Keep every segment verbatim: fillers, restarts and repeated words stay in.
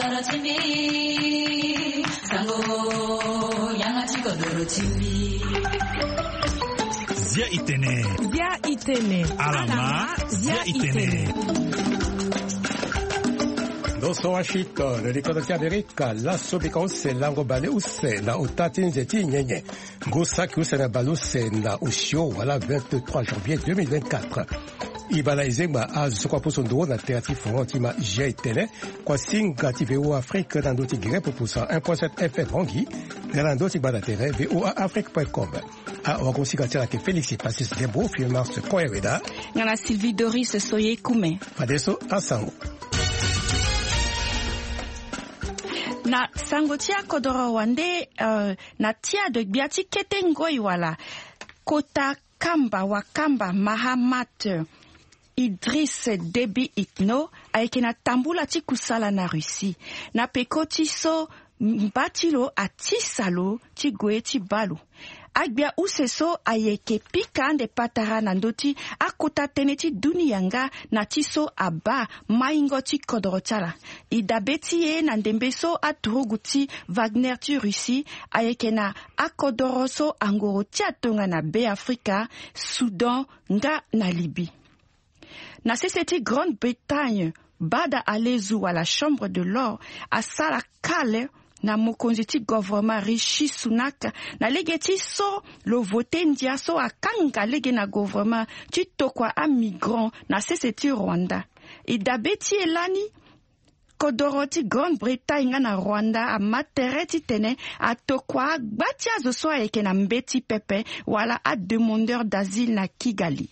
chimi sango yangachi kodoro chimi Zia Itene Zia Itene Alama Zia Itene Doso Washington, le ricordo America, la sobika use lango bale use na utati nzeti nyenye. Gosaki use na baluse na ushio wala vingt-trois janvier deux mille vingt-quatre. Ibala izengba azu kwa puso ndo na teati fontima Zia Itene kwa singa ti V O A Afrique na ndoti gire pupusa un point sept F M Rangi na ndoti bada tere V O A Afrique point com. A wakosika tela ke Félix Passis Debo fi mars koyeda. Ngana Sylvie Doris Soye Kume. Padeso asango. Na sangotia kodoro wande uh, na tia de biati kete ngoi wala Kota Kamba Wakamba Mahamat Idriss Déby Itno aike na tambula ti kusala na Russie na pekoti so mbatilo atisalo ti gwe ti balu agbia useso ayeke pika nde patara na ndoti akota tene ti duniyanga na ti so aba maingo ti kodro tiala idabe ti ye na ndembe so aturugu ti Wagner ti Russie ayeke na akodoro so angoro ti atonga na be Afrika, Soudan nga na Libye. Na sese ti Grande-Bretagne bada alezu à la Chambre de l'Or asala kale na mokonzi ti gouvernement Rishi Sunak na lege ti so lo vote ndia so akanga lege na gouvernement ti tokwa a migrant na sese ti Rwanda idabe ti elani kodoro ti Grande-Bretagne nga na Rwanda a matere ti tene a tokwa agba ti azo so ayeke na mbe ti pepe wala a demandeur d'asile na Kigali.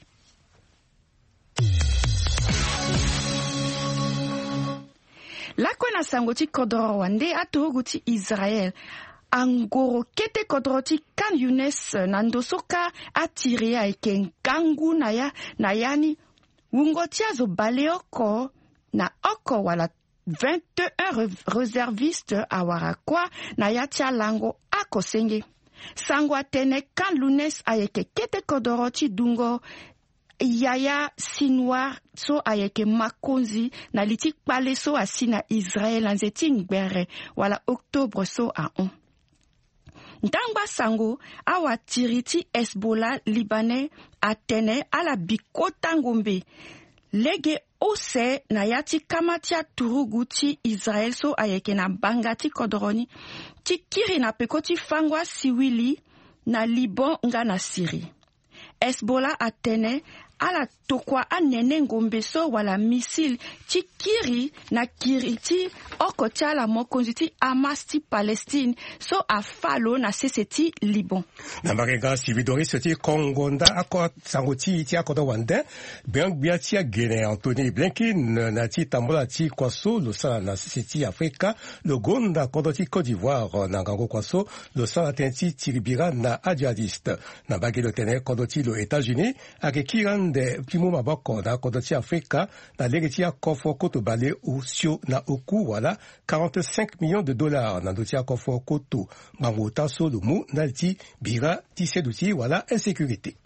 Lako na sango ti kodoro wande aturugu ti Israel angoro kete kodoro ti Khan Younes na ndosoka atiri ayeke ngangu na ya na yani wungo ti azo bale oko na oko wala vingt et un réservistes awara kwa na ya ti alango akosenge sango atene Khan Younes ayeke kete kodoro ti dungo Yaya Sinwar so ayeke makonzi na liti kpale so asi na Israel anzeti ngbere wala octobre so a on. Ndangba sango awa tiriti Hezbollah libanais atene ala bikota ngombe lege ose na yati kamatia turugu ti Israel so ayeke na bangati kodroni ti kiri na pekoti fangwa siwili na Liban nga na Syrie. Hezbollah atene ala tokwa anene ngombe so wala misil ti kiri na kiri ti oko ti ala mokonzi ti Hamas ti Palestine so afalo na sese ti Liban. Na marenga Sylvie Doris ti Kongonda ako sango ti ti akodo wande bien bien ti agene Anthony Blinken na ti tambola ti kwaso lo sala na sese ti Afrika lo gonda kodo ti Côte d'Ivoire na ngango kwaso lo sala tenti tiribira na adjadiste na bagelo tene kodo ti lo États-Unis ake kiran de pimo maboko na kodo ti Afrika na lege ti akofo koto bale ou sio na oku wala quarante-cinq millions de dollars na do ti akofo koto ngango taso lo mu na ti bira ti seduti wala insécurité.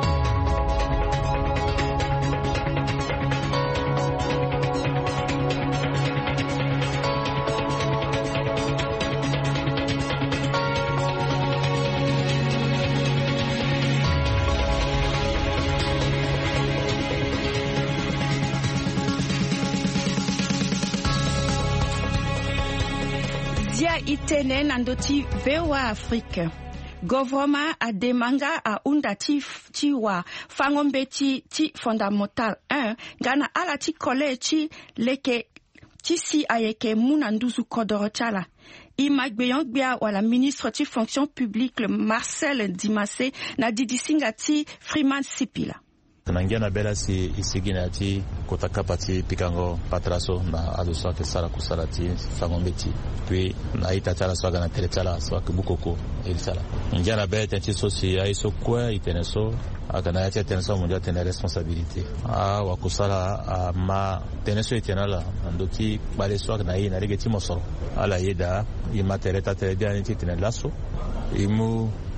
Zia Itene na ndoti V O A Afrique. Gouvernement a demanga a unda ti ti wa fangombe ti ti fondamental un gana ala ti kole ti leke ti si ayeke muna nduzu kodoro chala. Imagbeyon gbia wala ministre ti fonction publique le Marcel Dimase na didisinga ti Freeman Sipila. Nangia na bela si isigina ti kota kapati pikango patraso na adoso ke sara kusala ti fangombeti puis na ita tala swaga na tele tala swaka bukoko el sala ngia na bela ti so si ai so kwa iteneso akana ya teneso mundia tene responsabilité a wa kusala ma teneso itenala ndoki bale swaga na ina lege ti mosoro ala yeda i materieta tele dia ni ti tene laso imu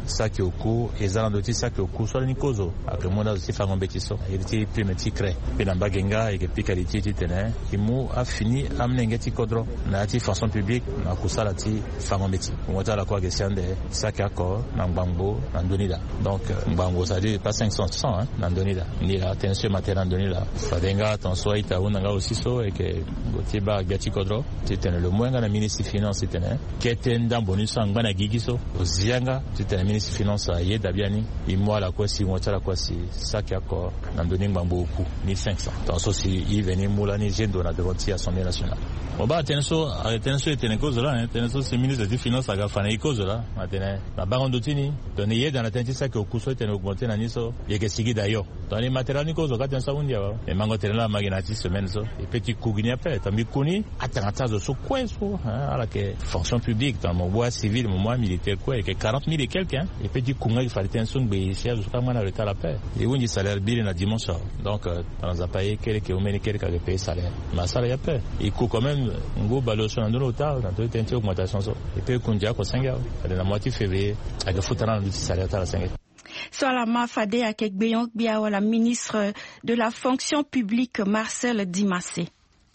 saki oku ezana ti saki oku so ni kozo après mona aussi fa compétition il était premier petit cré pena bagenga et que piqualité ti tene imu a fini amnenge ti kodro na ti fonction publique na kusala ti fa compétition ngota la quoi question de saki akor na ngbango na ndonida donc ngbango ça dit pas cinq cents hein na ndonida ni la tension matérielle ndonida fadenga ton so ita unanga aussi so et que ti ba gati kodro ti tene le moins na ministre finance ti tene keten dan bonus ngana gigiso ozianga ti tene ministre finance ye dabiani imwa la quoi si ngota la quoi si saki akor na ndoni ngbango oku mille cinq cents donc so si il venir moulani jendo na devant ti assemblée nationale oba tenso tenso etene cause là tenso c'est ministre des finances aga fana cause là matene na bango ndotini donné ye dans la tenti saki oku so etene augmenter na niso ye ke sigi d'ailleurs dans les matériaux ni cause ka tenso undia ba e mango tene la magina ti semaine so et petit kugini après tambi kuni atangata zo so kweso ala ke fonction publique dans mon bois civil mon mois militaire quoi et que quarante mille et quelques hein et petit kunga il fallait tenso ngbe siège so kama na l'état la paix et woni salaire bill na dimanche donc dans a payer quelques ou meni quelques que payer salaire ma salaire ya paix il coûte quand même ngo baloso na ndolo ta na to tenti augmentation so et puis kunja ko cinq na moitié février avec futana na salaire ta la cinq. Solama Fade Akekbeyon Biawa, la ministre de la fonction publique Marcel Dimassé.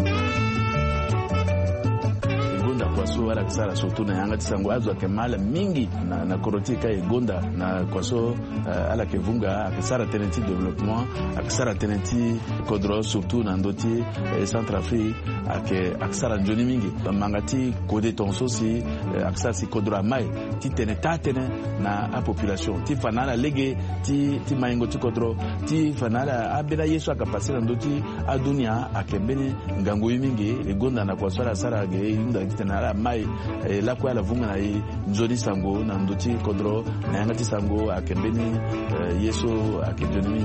Kwaso wala kisara soto na yanga tisango azo akemala mingi na na korotika egonda na kwaso uh, ala kevunga akisara tenenti development akisara tenenti kodro surtout na ndoti eh, Centrafrique ake akisara njoni mingi mangati kode tonso si eh, akisara si kodro mai ti tene tatene na a population ti fanala lege ti ti maingo ti kodro ti fanala abela yesu akapasira ndoti adunia akembeni ngango mingi egonda na kwaso ala sara ge yunda kitena la mai eh, la kwa la vunga na i nzoni sango na ndoti kodro na yanga ti sango akembeni eh, yeso akembeni.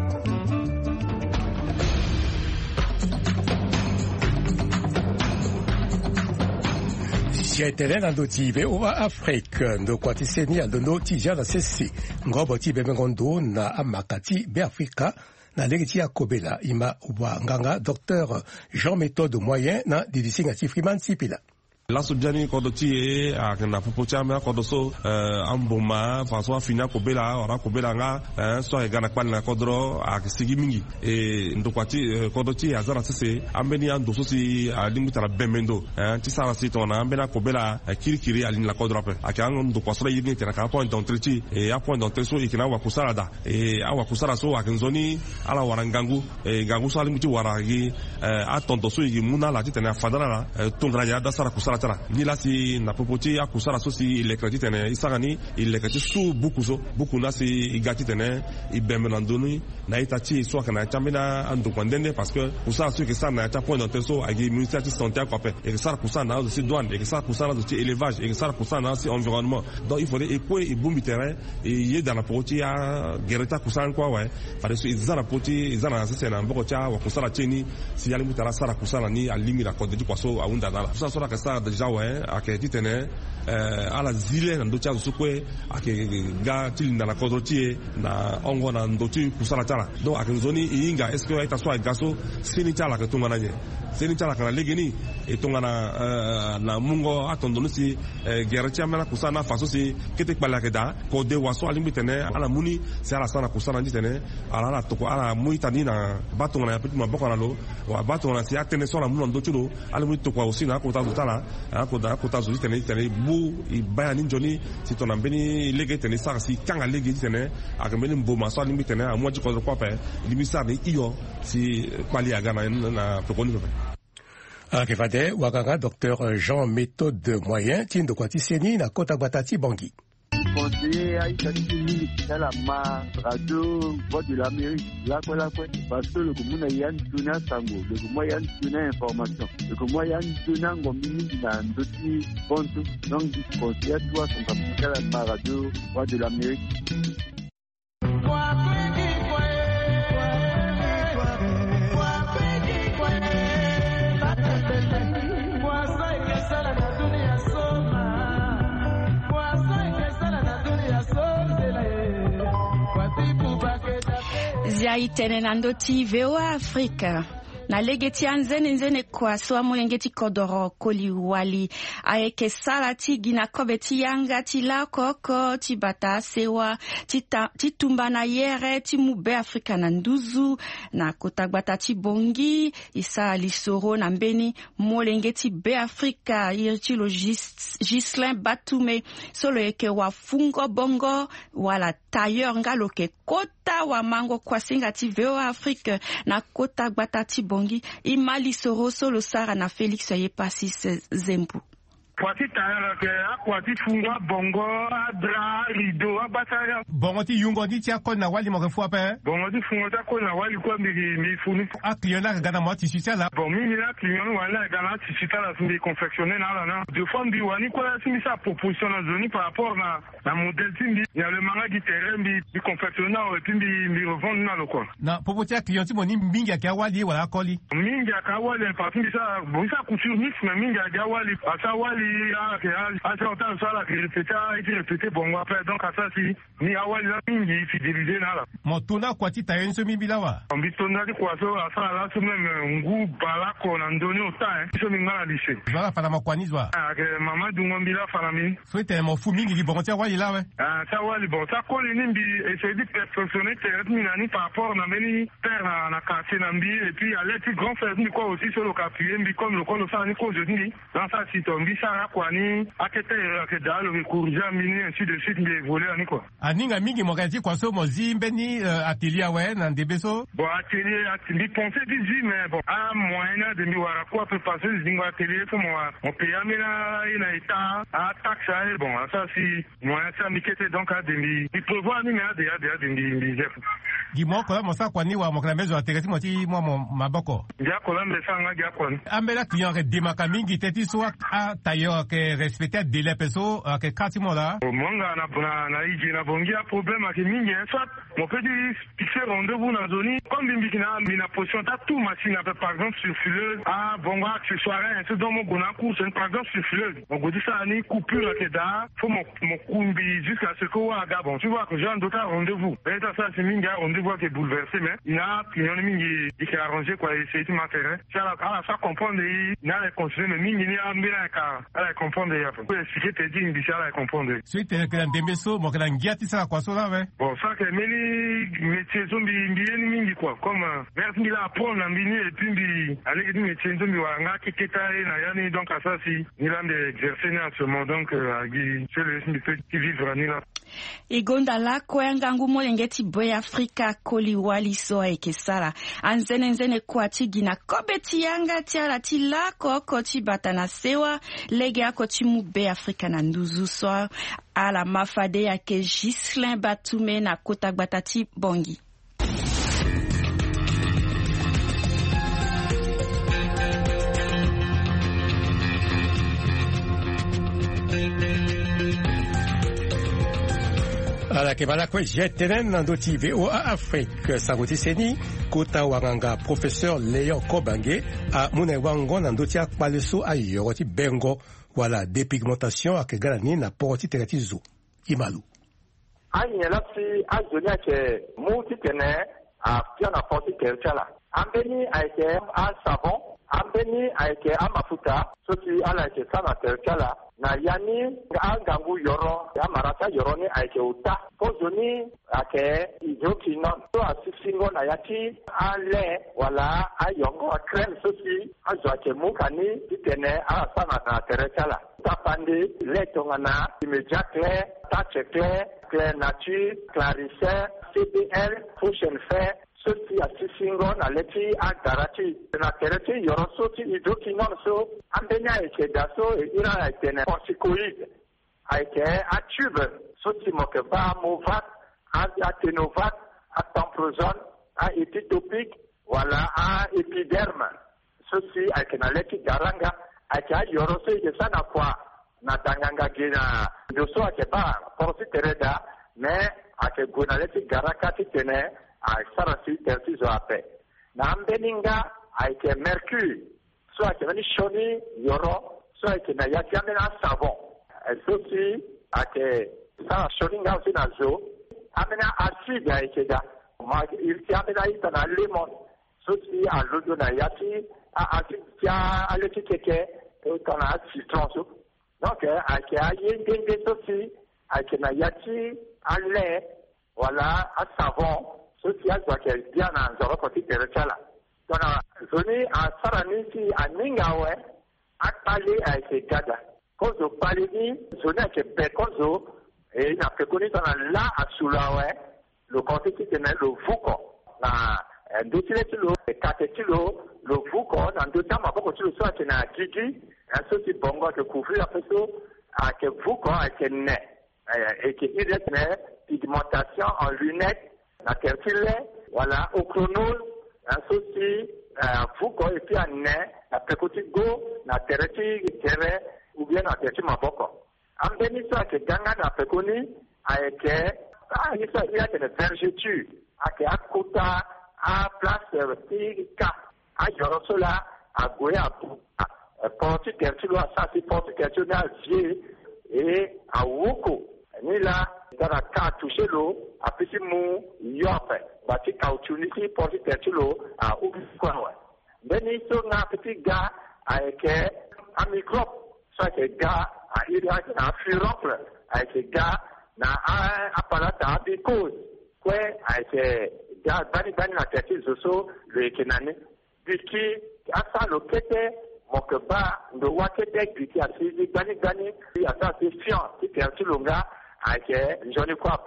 Jietele na ndoti be owa Afrique ndo kwati seni ya ndo tija na sesi ngobo ti be ngondo na amakati be Afrika na legiti ya kobela ima wa nganga docteur Jean Méthode Moyen na didisinga ti Freeman Sipila. Laso jani kodo tie a na popocha me kodo so amboma faso afina ko bela ora ko bela nga so e gana kwan na kodro a sigi mingi e ndokwati kodo tie azara sese ambeni ando so si alimu tara bemendo ti sara si tona ambena ko bela kirikiri alin la kodro pe akango ndo kwasra yini tera ka point d'entrée ti e a point d'entrée so ikina wa kusara da e a wa kusara so akinzoni ala warangangu e gangu so alimu ti waragi a tondo so yi muna la ti tena fadara tongra ya da sara kusara ni la si na popoti a kusara so si le kredi tene isagani il kredi su buku so buku na si igati tene ibemlandoni na itati so kana chamina andu kwandene parce que kusara so ke sa na ta point d'entrée so agi ministère de santé a kopé et ça kusara na aussi douane et ça kusara aussi élevage et ça kusara na aussi environnement donc il faudrait écouer et bombi terrain et y dans la popoti a gereta kusara quoi ouais fallait so izana poti izana c'est na mboko cha wa kusara cheni si yali mutara sara kusara ni alimi la code du kwaso a unda na ça so la kusara déjà ouais ake titene eh ala zile na ndocha sukwe ake ga tilinda na kodrotie na ongo na ndoti kusala tala donc ake nzoni inga est-ce que ita so gaso sini tala ka tunga nanye sini tala kana legeni e tunga na na mungo atondonu si gerachia mena kusana faso si kete kpala ke da ko de waso alimbi tene ala muni se ala sana kusana nditene ala ala toko ala muita ni na batonga na petit maboko na lo wa batonga si atene so la muno ndochulo ala muito kwa usina ko tazutala ko da ko tazuti tene tene bu ibaya ni joni si tona mbeni lege tene sa si kanga lege tene akambeni mboma so alimbi tene amwa jiko ko pa limi sa ni iyo si kwali aga na na tokoni pe. Akifade wakanga docteur Jean Méthode Moyen tindo kwati seni na kota batati bangi. Conseiller à Italie, c'est la ma radio Voix de l'Amérique, là quoi là quoi, parce que le commun a yann donné sango, le commun yann donné information, le commun yann donné un minute dans d'autres comptes, donc du conseiller à toi son capital à ma radio Voix de l'Amérique. Zia itene na ndoti V O A Afrika. na legeti anzene nzene kwa so amulengeti kodoro koli wali ayeke sala ti gina kobe ti yanga ti la koko ti bata sewa ti, ta, ti tumba na yere ti mube Afrika na nduzu na kota gbata ti bongi isa lisoro na mbeni molengeti be Afrika iri ti lo Gis, Gislin Batume solo yeke wa fungo bongo wala tailleur ngalo ke kota wa mango kwa singa ti veo Afrique na kota gbata ti bongi imali soro solo sara na Felix Yepasi Zembu. Kwati tayara ke akwati fungwa bongo adra rido abataya bongo ti yungo ti tia kon na wali mo ke fwa pe bongo ti fungo ta kon na wali kwa mi mi funi a client la gana mo ti sita la bon mi la client wala gana ti sita la sindi confectionner na la na de fois bi wani kwa simi sa proposition na zoni par rapport na na modèle timbi ya le manga di terrain bi bi confectionner et puis bi bi revendre na lo quoi na proposition client ti mo ni mingi ya wali wala koli mingi ya wali par exemple ça bon ça couture mix mais mingi ya wali asa wali ah que ah ça autant ça la répéter et répéter bon après donc ça si ni awali la mingi fidéliser na la mo tuna kwa ti tayen so mi bilawa on bi tona di kwa so asa la so même ngu balako na ndoni ota hein so mi ngala lycée voilà fala makwanizwa ah que mama dungo mbila fala mi so ite mo fu mingi bon ti wali la we ah ça wali bon ça ko ni mbi essayer de perfectionner terre minani par rapport na meni terre na quartier na mbi et puis aller plus grand faire ni quoi aussi sur le capier mbi comme le kono ça ni ko je dis dans ça si tombi ça kwa ni akete ke dalo ke kurja mini ainsi de suite mbi voler ani quoi aninga mingi mo kati kwa so mo zimbe ni uh, atelier we na ndebeso bon atelier atelier penser dit mais bon à moyen de mi wara quoi peut passer zingo atelier pour moi on paye amena ina ita à taxe bon ça si moyen ça mi kete donc à demi il prévoit ni mais à de à de demi chef gi mo ko mo sa kwa ni wa mo kala mezo ategeti mo ti mo mo maboko ja ko lambe sanga ja ko ambela client ke demaka mingi teti so a tailleur ke respecter délai peso ke kati mo la monga na na na iji na bongia problème ke mingi soit mon petit fixer rendez-vous na zoni comme bimbi na mina position ta tout machine par exemple sur fileuse ah bongo accessoire c'est dans mon gona course par exemple sur fileuse on go dit ça ni coupure ke da faut mon mon kumbi jusqu'à ce que wa ga bon tu vois que j'ai un d'autres rendez-vous et ça c'est mingi rendez-vous qui est bouleversé mais il a client mingi qui est arrangé quoi essayer de m'intérêt ça la ça comprendre il n'a continuer mais mingi ni ambila ka ala comprendre ya pour expliquer te dit il ça la comprendre suite que dans dembeso mo kana ngiati ça kwa so la we bon ça que meni métier zombi mbieni mingi quoi comme vers mila apprendre na mbini et puis mbi aller dit métier zombi wa nga kiteta na yani donc ça si ni là d'exercer en ce moment donc agi c'est le qui vivre ni là igonda la kwenga ngumo lengeti boy Afrika koli wali so ekesala anzene nzene kwa tigina kobeti yanga tiala tila koko tibata na sewa lege ako timu be Afrika na nduzu so ala mafade yake Gislin Batume na kota gbatati bongi. ala ke bala kwe jetenen nando ti V O A Afrique sangoti seni kota wanganga professeur Léon Kobange a mune wango nando ti akpaleso ayo ti bengo wala dépigmentation ak galani na porti tereti zo imalu anya la si azonia ke muti tene a piana porti terchala ambeni aike a savon ambeni aike a mafuta soti ala ke sana terchala na yani angangu yoro ya marata yoro ni aike uta pozoni ake ijoki non to asisingo na yati ale wala ayongo crème sosi azo ake mukani tene a sana na terchala tapande letongana immédiat clair tache clair clair nature clarissin C B L fusion fair soti asisingo na leti agarati na tereti yoro soti ijoki non so ambenya eke daso ira aitene corticoïde aike a tube soti mokeba movat athénovat a temprozone a épitopique wala a épiderme soti aike na leti garanga aike a yoro so ike sana kwa na tanganga gina doso ake ba porsi tereda mais ake guna leti garakati tene a sarasi terti zo ape na ambeninga aike mercure so ake nani shoni yoro so ake na yaki amena savon so si ake sara shoni nga usi na zo amena acide aike da ma ilti amena ita na lemon ceci à l'audio na yati à à tia à le keke quand a citron so donc à qui a yengenge ceci à qui na yati à lait voilà à savon ceci à quoi qu'elle bien en zoro côté terchala donc zoni à sarani si à ningawe à parler à ces gada cause au parler ni zoni à que bekozo et na pekoni dans là à soulawe le côté qui tenait le fouco na deux kilos quatre kilos le fouco dans deux temps beaucoup de choses soit na gigi un ceci bongo de couvrir la photo à que fouco à que né et que il est pigmentation en lunettes na tertile voilà au chrono un ceci fouco et puis un né na pekoti go na tereti terre ou bien na tereti maboko ambeni soit que ganga na pekoni avec ah il y a une vergeture à que à côté à place tika à Jorosola à Goya à porte tertilo à ça c'est porte tertilo à vie et à Woko ni là dans la carte toucher l'eau à petit mou yope bâti caoutchouc porte tertilo à Oukouawa beni so na petit gars avec un microbe soit que gars à il y a un furocle avec gars na apalata because kwe aise ga bani bani na tati zoso le kenane biki asa lokete mokeba ndo wakete biki asiji bani bani asa se fian ti perti longa aise joni kwape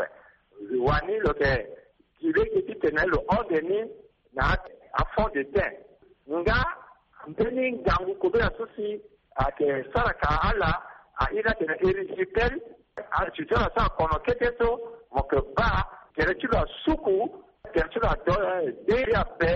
wani loke ile ki tenelo ordeni na a fond de terre nga mbeni ngangu kobela sosi ake saraka ala a ila tena erisipel alchitana sa kono keteto mokeba keretula suku keretula do deria pe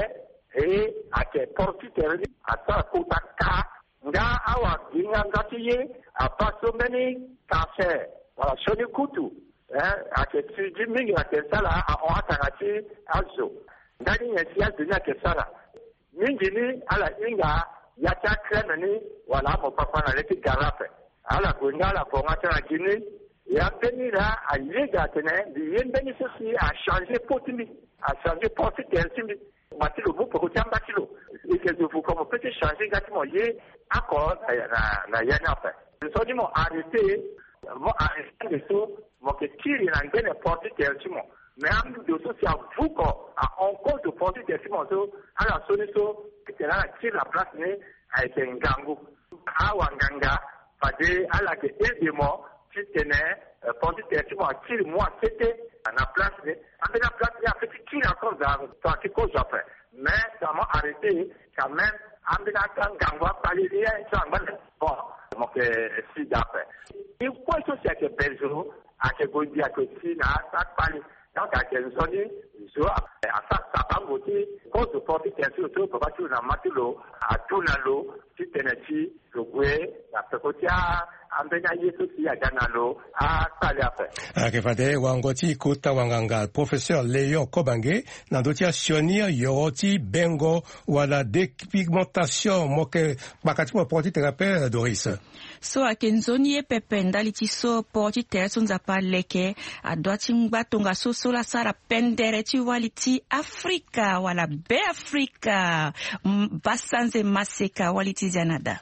e ake porti terri asa kutaka nga awa ginga ngatiye apaso meni cancer wala shoni kutu eh ake tiji mingi ake sala a oatangati also ndani ya siya dunia ke sala mingi ni ala inga yacha kremeni wala mo papa na leti garafe ala kunga la pongata na gini ya beni là à l'éga tenait bien beni ceci a changé potimi a changé porte tertimi mati le mot pour tiamba kilo et que je vous comme peut changer exactement yé accord na na yana fait nous sommes dit arrêté moi arrêter de tout moi que tire na ngene porte tertimi mais am de tout c'est à vous quoi à encore de porte tertimi so à la solution que là tire la place né avec un gangu a wanganga pade ala que évidemment qui tenait porte tertimo à qui moi c'était à la place de à la place il y a petit qui encore dans tant que cause après mais ça m'a arrêté quand même ambina kan gangwa parler rien ça m'a bon donc si d'après et quoi ça c'est que besoin à que gondi à que si na ça parler donc à que nous sommes so à ça ça va voter cause de porte tertimo tout pour pas que na matilo à tout na lo qui tenait ci le goué la pekotia ambena yesu si aganalo a pale ape akefade wangoti kota wanganga professeur Léon Kobange nandotia sionir yoroti bengo wala dépigmentation moke bakati mo porti thérapie Doris so akenzoni pepe ndaliti so porti terson zapa leke adoti ngbatonga so sola sara pendere ti waliti Afrika wala be Afrika basanze maseka waliti zanada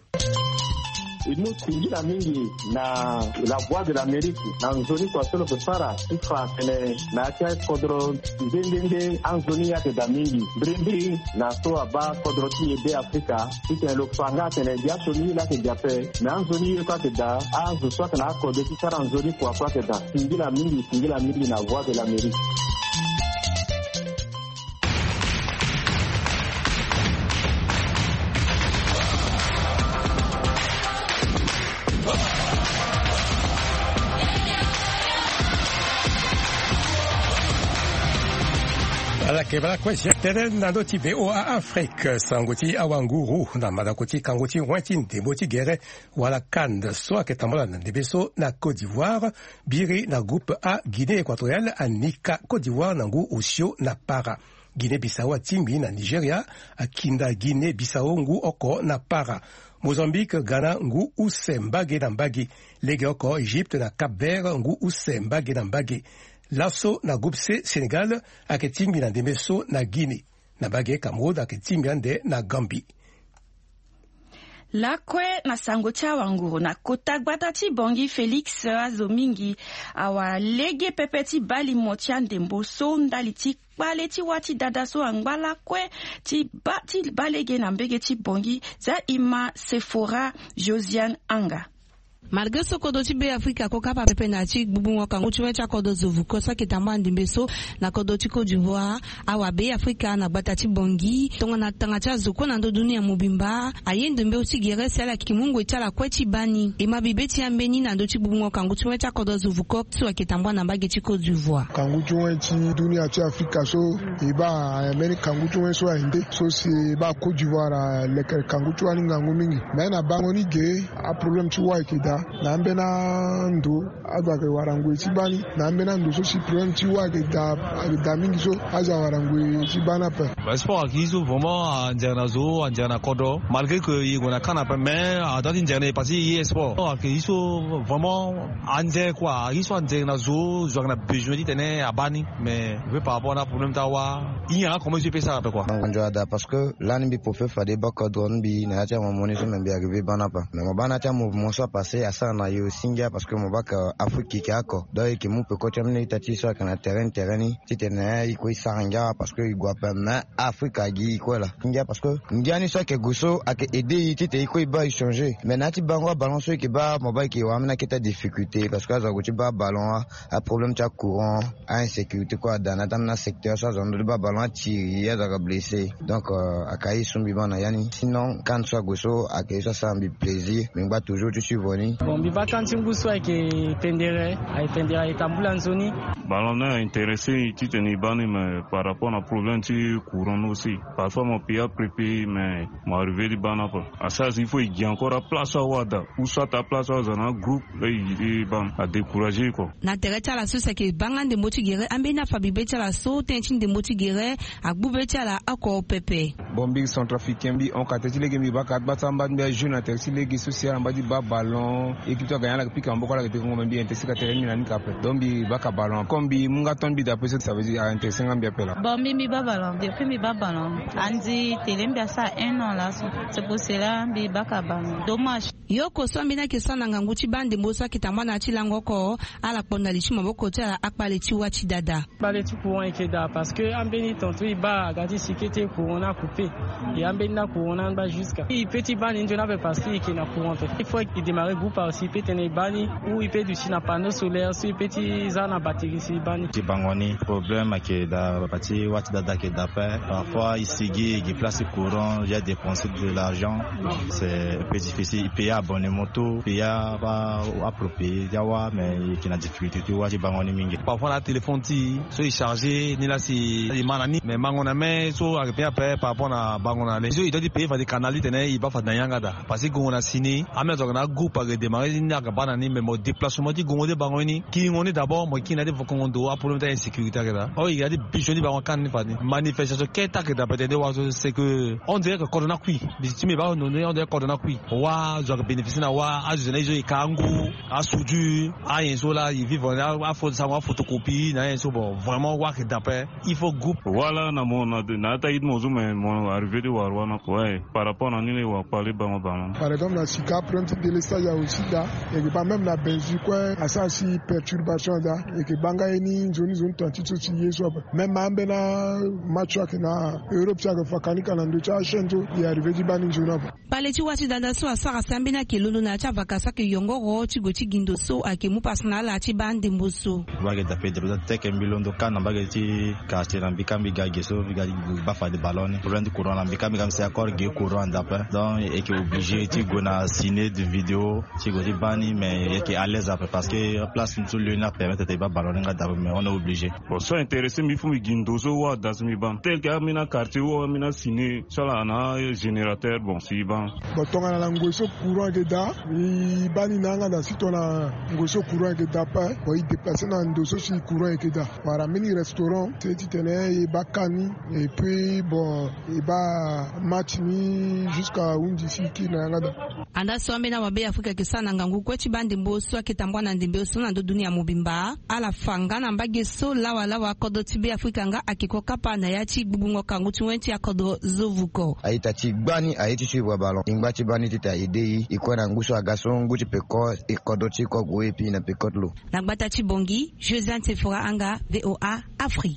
inu singila mingi na la voix de l'Amérique na nzoni kwa solo kusara ifa tene na cha kodro ndende anzoni ya da mingi brindi na so aba kodro ti de Afrika ite lo fanga tene dia soni la ke jape na anzoni kwa te da anzo so kana ko de ti sara anzoni kwa kwa te da singila mingi singila mingi na voix de l'Amérique. ala kebala kwesi tere nando ti be o a Afrique sangoti awanguru na madakoti kangoti wanti ndeboti gere wala kande so aketambola na ndebeso na Côte d'Ivoire biri na groupe A Guinée équatoriale anika Côte d'Ivoire nangu osio na para Guinée Bissau timbi na Nigeria akinda Guinée Bissau ngu oko na para Mozambique Ghana ngu use mbage na mbage lege oko Egypte na Cap Vert ngu use mbage na mbage Lasso na groupe C Sénégal aketimbi na Demeso na Guinée. na bage Cameroun ake timbiande na Gambie. Lakwe na sango tia wanguru na kota gbatati bongi Felix azomingi awa lege pepeti bali motia ndembo so ndali ti kpale ti wati dada so angbala kwe ti ba ti balege na mbege ti bongi za ima Sephora Josiane Anga. Malgré ce kodo ti be Afrika ko kapa pepe na ti gbubu won kan uchiwe cha kodo zovu ko sa kitamba ndimbe so na kodo ti Côte d'Ivoire awa be Afrika na gbata ti bongi tonga na tanga cha zuko na ndo dunia mobimba ayendo mbe uti gere sala kimungu itala kweti bani e mabibe ti ambeni na ndo ti gbubu won kan uchiwe cha kodo zovu ko so kitamba na bage ti Côte d'Ivoire kan uchiwe ti dunia ti Afrika so e ba ameni kan uchiwe so inde so si ba Côte d'Ivoire le kan uchiwe ni ngangu mingi me na bango ni ge a problem ti wa ikida na mbe na ndo agake warangwe tibani na mbe na ndo so si problem ti wa ke da da mingi so aza warangwe tibana pe ba sport ki so vraiment anjana zo anjana kodo malgré que y gona kana pe mais dans une journée passé y sport que ils sont vraiment anje quoi ils sont anjana zo zo na besoin di tene abani mais par rapport à problème tawa il y a comment je fais ça quoi anjada parce que là ni pour faire faire des bakodron bi na ta mo moni so même bi arrivé bana pa mais mo bana ta mouvement soit passé ça na yo singa parce que mo baka Afrique ki ako donc ki mu pe ko terminer tati so kana terrain terrain ti tene iko isanga parce que igwa pa na Afrique gi ko la singa parce que ndiani so ke goso ake aider ti te iko iba changer mais na ti bango ballon so ke ba mo ba ki wa mena ki ta difficulté parce que azo ti ba ballon a problème ta courant a insécurité quoi dans na secteur ça zone de ba ballon ti ya da blessé donc akai sumbi bana yani sinon quand so goso ake so ça me plaisir mais ba toujours tu suis venu bon bi vacances nguso ake tendere ay tendere itambula nzoni ballon est intéressé tu tenir bani mais par rapport à problème tu courant aussi parfois mon pays a préparé mais moi arrivé di bana pas à ça il faut il y a encore place à wada ou soit ta place dans un groupe là il ban à décourager quoi na tereta la so ke banga de motigere ambena fabibe la so tentin de motigere agbube la ako pepe bombi centrafricain bi on kateti legi mi baka batamba mbi jeune taxi legi social mbadi ba ballon équipe to gagner la pika mboko la pika ngombi intesika terrain na nika pe dombi baka ballon kombi munga tombi d'après ça veut dire intesika ngambia pela bombi mi ba ballon depuis mi ba ballon andi telembia ça un an là c'est pour cela mi baka ballon dommage yoko so mbina ke sana nganguchi bande mosa kitamba na chilango ko ala ponda lichi maboko tala akpale chi wachi dada bale tu courant ekeda parce que ambeni tonto iba gadi sikete courant a coupé et ambeni na courant ba jusqu'à il petit ban injo na parce qu'il na courant il faut qu'il démarre groupe aussi peut tenir bani ou il peut du na panneau solaire sur petit zana batterie si bani ti bangoni problème ke da parti wachi dada ke da parfois ici qui place courant il y a dépensé de l'argent c'est un peu difficile il paye abonnement moto paye pas approprié yawa mais qui na difficulté tu wachi bangoni mingi parfois la téléphone ti so il chargé ni la si il manani mais mangona mais so après après par rapport à bangona les il doit payer fa des canaux tenait il va fa danyanga da parce que on a signé amna zo na groupe à démarrer ni ka banani mais mon déplacement ti gongo bangoni ki ngoni d'abord moi qui na de fokongo a problème d'insécurité là oh il y a des bichoni ba kan ni fa manifestation keta que d'après de wa c'est que on dirait que corona kui tu me ba no on dirait corona kui wa zo bénéficier na wa a zo na zo ikangu a sudu a yenso là ils vivent a faut savoir photocopie na yenso bon vraiment wa que d'après il faut groupe voilà na mon na ta id mozo mais mon arrivé de warwana ouais par rapport à ni wa parler ba ba par exemple na sika prendre de l'estage aussi là et que pas même la Belgique quoi ça si perturbation là et que banga ni zone zone tantito ti yeso même ambe na match na Europe ça que fakani kana ndo cha shento ya arrivé di bani zone pale ti wati dada so asara sambina ke lolo na cha vakasa ke yongo ro ti goti gindo so ake mu personal a ti bande mboso wage da pedro teke mbilondo kana mbage ti quartier na bikambi gage so bigadi ba fa de ballon problème de courant na bikambi comme c'est encore ge courant d'après donc et que obligé ti gona ciné de vidéo ti goti bani mais et que à l'aise après parce que place tout le na permettre de ba ballon nga d'après mais on est obligé pour ça intéressé mi fu mi gindo so wa das mi ban tel que mina quartier ou mina ciné ça là na générateur bon si ban bon tonga na lango so courant courant que da i bani nanga da sito na ngoso courant que da pas pour y déplacer na ndoso si courant que da para mini restaurant c'est titene et bakani et puis bon et ba match ni jusqu'à undi si ki na ngada anda sombe na wabe Afrika kisana ngangu kwechi bandi mboso akitambwa na ndimbe so na ndo dunia mubimba ala fanga na mbage so lawa lawa kodo tibe Afrika nga akikoka pa na yachi bubungo kangu tuwenti akodo zovuko aita chibani aiti chibwa balon ingba chibani tita idei iko na nguso agaso nguti peko ikodo chiko guepi na pekotlo na gbata chibongi Josiane Tefora anga V O A Afrique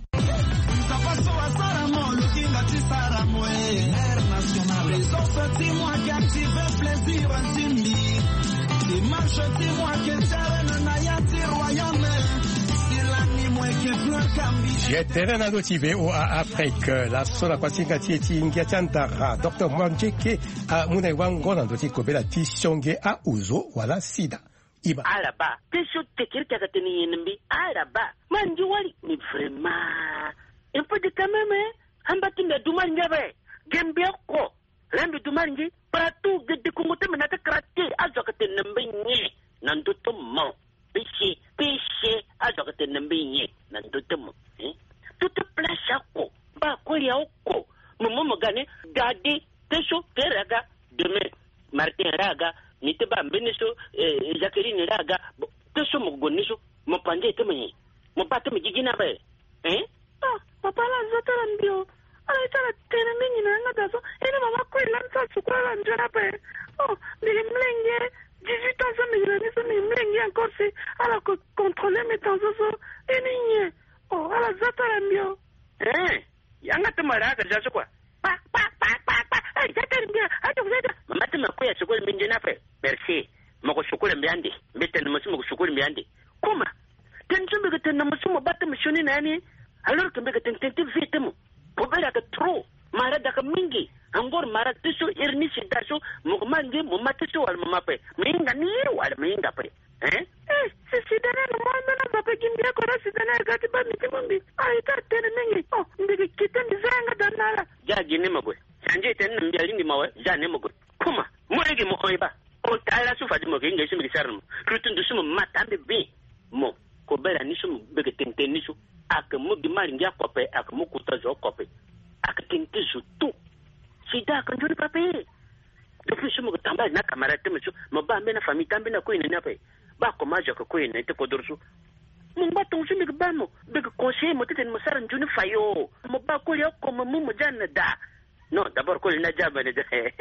J'étais dans notre V O A Afrique, la sola kwasinga tieti ingiachantara, docteur Manjeke a Munewango dans notre kobela tishonge a uzo wala sida. Iba. Araba, tesho tekirka kateni yenbi, araba, manji wali ni vraiment. Un peu de quand même, hambati na dumanjabe, gembia ko, lambi dumanji, partout de de kongote menata krate, azokate nambenye, nandoto mo. Péché, péché, azokate nambenye, nandoto mo. Toute place à quoi, ba quoi ya oko, momo mogane, gade, tesho, peraga, demain, Martin Raga, nite ba mbeneso, Jacqueline Raga, tesho mogoneso, mo pande temenye, mo pate me gigina be, hein? Ah, papa la zota lambio, ala itala tena mingi na ngada so, ene mama ko ilanza sukwa la njana be, oh, bili mlenge, dix-huit ans ça me gilani so mi mlenge encore si, ala ko contrôler mes temps so, ene nye. Oh, ala zata lambio. Eh, yanga tumaraga jaso kwa. Pa pa pa pa pa. Ay, zata lambio. Ajo zata. Mama tuma kwa sokole minjina pe. Merci. Moko sokole mbiandi. Mbete na msumo sokole mbiandi. Kuma. Tenjumbe ke tena msumo bata mshoni nani? Alors que mbeke tentente vite mo. Pobela ka trop. Mara daka mingi. Angor mara tiso irni sidaso moko mangi mo matiso wal mama pe. Minga ni wal minga pe. Eh? Eh, si sidana no mwana na baba kimbia kora sidana gati ba mitimumbi. Ai ta tene mengi. Oh, mbiki kitende zanga danala. Ja gine magwe. Sanje tene mbia lingi mawe, ja ne magwe. Kuma, mwege mo oiba. O tala su fadi mo kinga simi kisarno. Rutundu sumo matambe bi. Mo, ko bela ni sumo bege tente ni su. Aka mo di mari ngia kope, aka mo kuta jo kope. Aka tente su tu. Sida kan juri pape. Depuis sumo ko tamba na kamara teme su, mo ba mena fami tambe na ko ine na pe. Ba komaja ko ko ine te ko dorsu mun ba ton sumi ba mo be ko conseil mo teten mo saran juni fayo mo ba ko ya ko mo mo janna da no d'abord ko na jaba ne da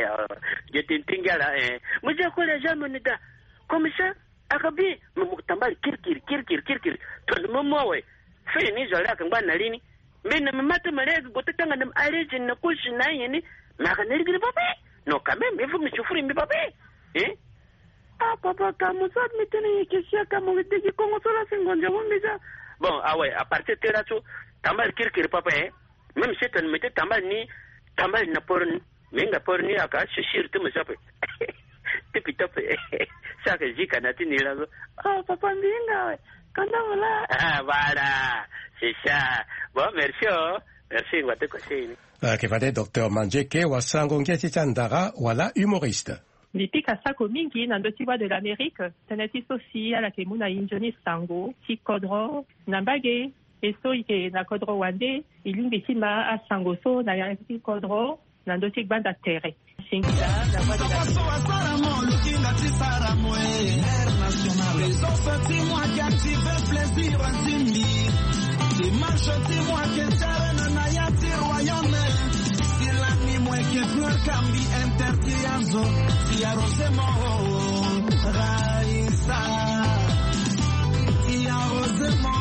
je tin tingala eh mo je ko le jama ne da comme ça akabi mo mo tambal kirkir kirkir kirkir to mo mo we fe ni zola kan ba na lini me na mata mare go tetanga na arejin na kushi na yini na ka ne rigiri pape no quand même il faut me souffrir mi pape eh. Ah, papa, comme ça, mais tenez, qu'est-ce qu'il y a comme on dit, comment ça, la seconde, j'avoue déjà. Bon, ah ouais, à partir de là, tu tambal kirkir, papa, hein. Même si tu ne mettais tambal ni, tambal na porni, mais na porni, à cas, je suis tu me sapé. Tipi top, ça que j'ai canati ni là. Ah, papa, m'inga, ouais. Quand on là. Ah, voilà, c'est ça. Bon, merci, oh. Merci, on va te conseiller. Che va docteur Manjeke, wa sango ngeti chandara, wala humoriste. Lipi kasako mingi na ndotiwa de l'Amérique, teneti sosi ala ke muna injoni sango, ti kodro, nambage, eso ike na kodro wande, ilingi tima a sango so na yanki kodro, na ndoti banda tere. Singida, la voix de que flor cambi intertiazo si arrosemo raisa y arrosemo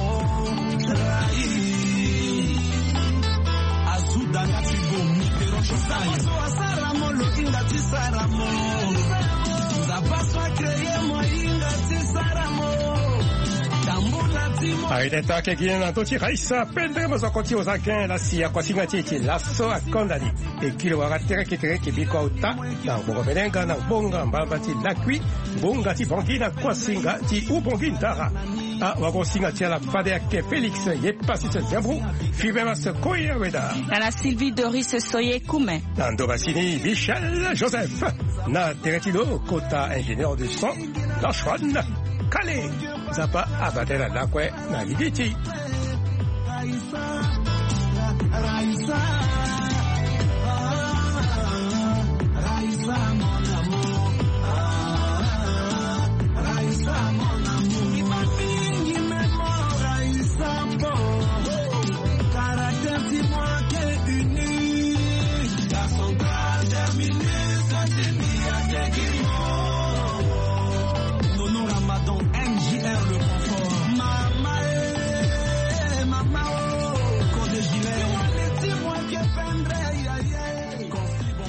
rai azuda ngatigo mikero shosayo so asaramo lo inga tisaramo za paso a creer mo inga tisaramo. Aideta che viene na tochi raisa pendremo so koti osaken la sia kwa singa chichi la so akondali e kilo wagatere kitere kibiko uta na bongo belenga na bonga mbamba ti lakwi bonga ti bongina kwa singa ti ubongindara a wagosinga tia la fade ke Félix ye pasi se jambu fibema se koya weda na Sylvie Doris Soye Koume na Ndobasini Michel Joseph na Teretilo Kota ingénieur du son la Chouane Calais Zapa abatela lakwe na Ligiti